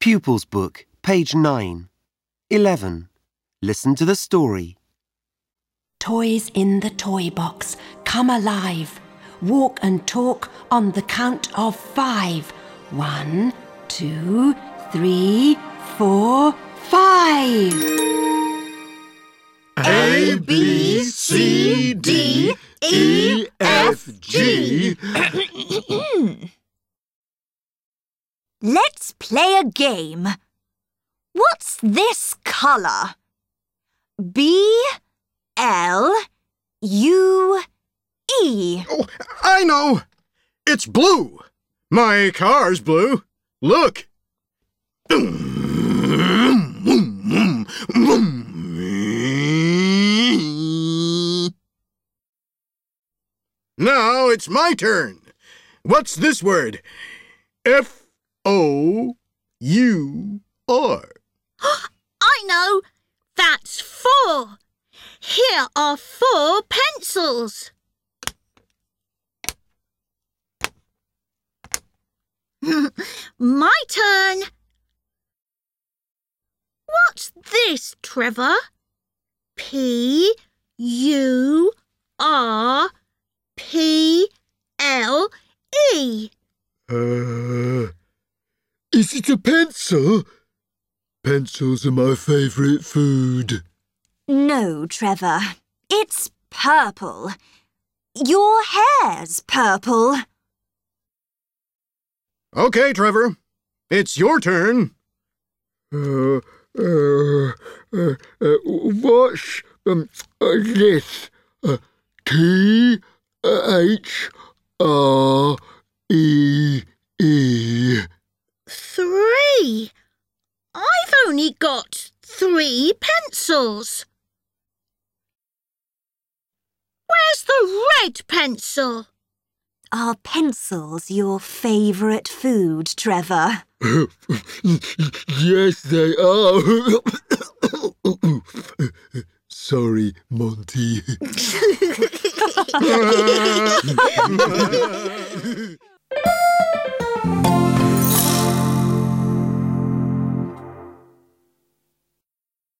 Pupils Book, page 9. 11. Listen to the story. Toys in the toy box, come alive. Walk and talk on the count of 5. 1, 2, 3, 4, 5. A, B, C, D, E, F, G. Let's play a game. What's this colour? B, L, U, E. Oh, I know! It's blue! My car's blue. Look! Now it's my turn. What's this word? F-O-U-R. I know! That's 4. Here are 4 pencils. My turn. What's this, Trevor? P-U-R-P-L-E. Is it a pencil? Pencils are my favourite food. No, Trevor. It's purple. Your hair's purple. Okay, Trevor. It's your turn. What's this? T-H-R-E-E. 3. I've only got 3 pencils. Where's the red pencil? Are pencils your favourite food, Trevor? Yes, they are. Sorry, Monty.